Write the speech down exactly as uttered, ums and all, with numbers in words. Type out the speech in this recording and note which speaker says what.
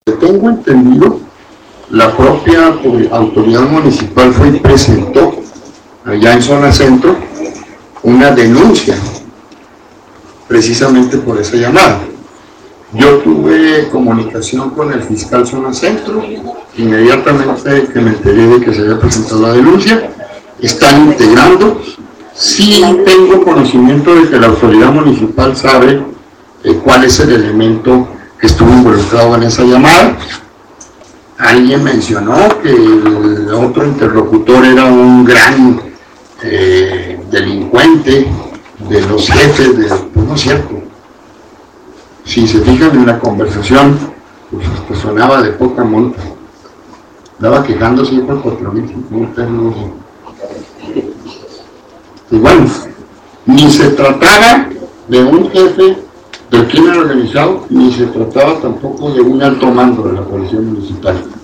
Speaker 1: tengo entendido, la propia autoridad municipal fue y presentó allá en zona centro una denuncia precisamente por esa llamada. Yo tuve comunicación con el fiscal zona centro, inmediatamente que me enteré de que se había presentado la denuncia, están integrando. Sí tengo conocimiento de que la autoridad municipal sabe eh, cuál es el elemento que estuvo involucrado en esa llamada. Alguien mencionó que el otro interlocutor era un gran eh, delincuente de los jefes de... Pues no es cierto. Si se fijan en la conversación, pues hasta sonaba de poca monta. Estaba quejándose por cuatro mil, cinco mil pesos. Y bueno, ni se trataba de un jefe del crimen organizado, ni se trataba tampoco de un alto mando de la policía municipal.